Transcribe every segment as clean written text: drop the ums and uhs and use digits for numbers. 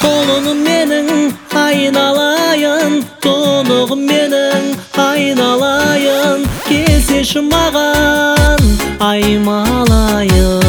Қолыңым менің айналайын, тұнығым менің айналайын, келсеші маған аймалайын.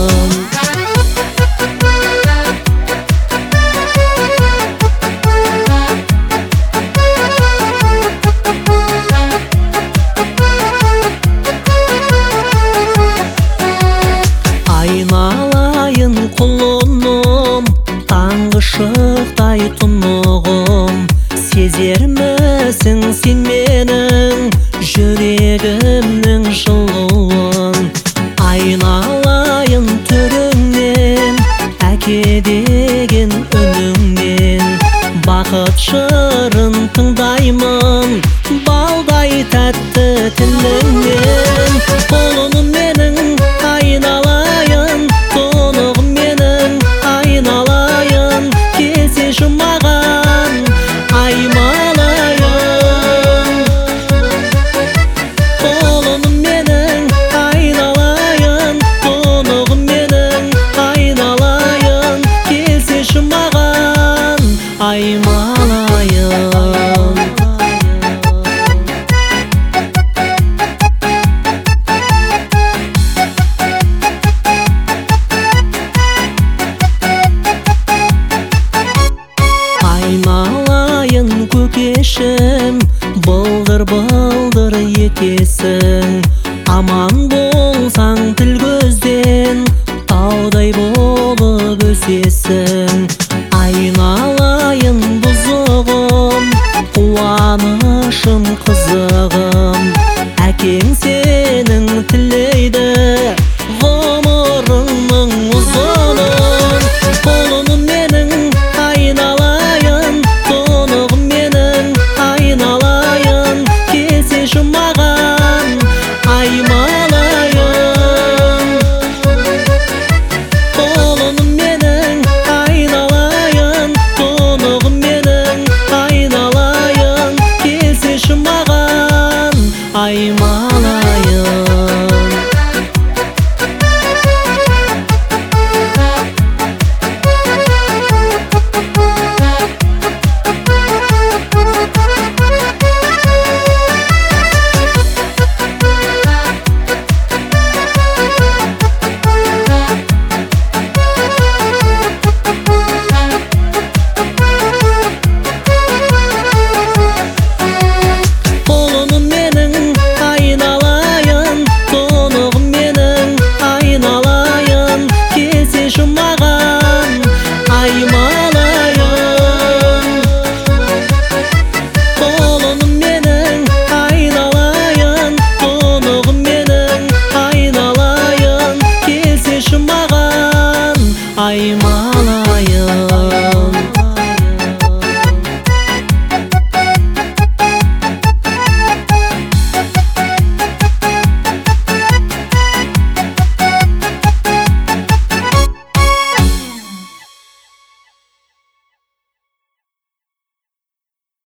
Айналайын құлыным, таңғы шықтай тұнығым, сезермісің сен менің жүрегімнің жылуын. Айналайын түріңнен, әке деген үніңнен, бақыт жырын тыңдаймын балдай тәтті тіліңнен. Құлыным менің айналайын, тұнығым менің айналайын, келсеші маған аймалайын. Құлыным менің айналайын, тұнығым менің айналайын, келсеші маған аймалайын. Айналайын көкешім, былдыр-былдыр етесің, аман